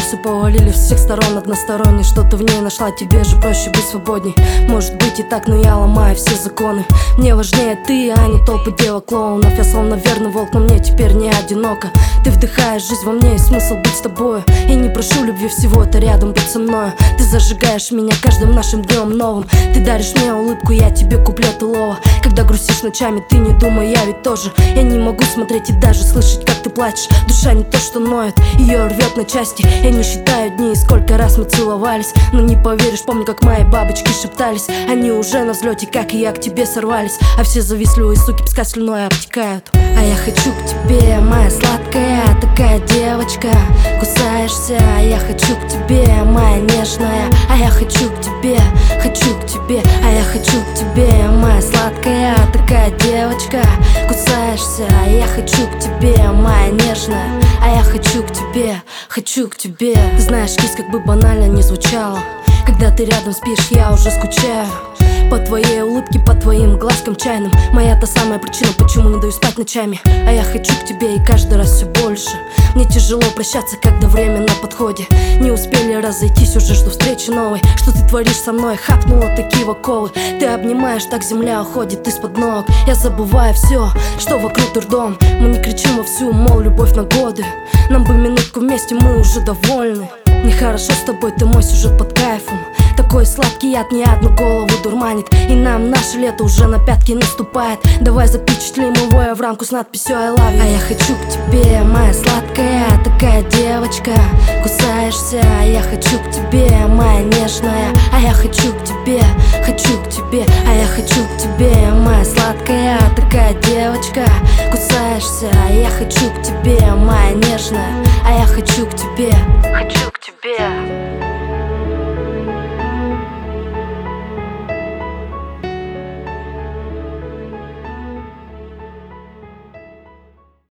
Курсы повалили с всех сторон односторонне. Что-то в ней нашла, тебе же проще быть свободней. Может быть и так, но я ломаю все законы. Мне важнее ты, а не толпы девок клоунов. Я словно верный волк, но мне теперь не одиноко. Ты вдыхаешь жизнь во мне и смысл быть с тобою. Я не прошу любви, всего это рядом быть со мною. Ты зажигаешь меня каждым нашим днем новым. Ты даришь мне улыбку, я тебе куплет улова. Когда грустишь ночами, ты не думай, я ведь тоже. Я не могу смотреть и даже слышать, как ты плачешь. Душа не то, что ноет, ее рвет на части. Я не считаю дни, сколько раз мы целовались. Но не поверишь, помню, как мои бабочки шептались. Они уже на взлете, как и я, к тебе сорвались. А все завистливые суки пускай слюной обтекают. А я хочу к тебе, моя сладкая, такая девочка. Кусаешься, а я хочу к тебе, моя нежная. А я хочу к тебе, хочу к тебе. А я хочу к тебе, моя сладкая, такая девочка. Кусаешься, а я хочу к тебе, моя нежная. А я хочу к тебе, хочу к тебе. Знаешь, кис, как бы банально не звучало, когда ты рядом спишь, я уже скучаю по твоей улыбке, по твоим глазкам чайным. Моя та самая причина, почему не даю спать ночами. А я хочу к тебе и каждый раз все больше. Мне тяжело прощаться, когда время на подходе. Не успели разойтись, уже жду встречи новой. Что ты творишь со мной, хапнула такие оковы. Ты обнимаешь, так земля уходит из-под ног. Я забываю все, что вокруг дурдом. Мы не кричим вовсю, мол, любовь на годы. Нам бы минутку вместе, мы уже довольны. Нехорошо с тобой, ты мой сюжет под кайфом. Такой сладкий яд не одну голову дурманит. И нам наше лето уже на пятки наступает. Давай запечатлим его в рамку с надписью I love you. А я хочу к тебе, моя сладкая, такая девочка. Кусаешься, а я хочу к тебе, моя нежная. А я хочу к тебе, хочу к тебе. А я хочу к тебе, моя сладкая, такая девочка. Кусаешься, а я хочу к тебе, моя нежная. А я хочу к тебе, хочу.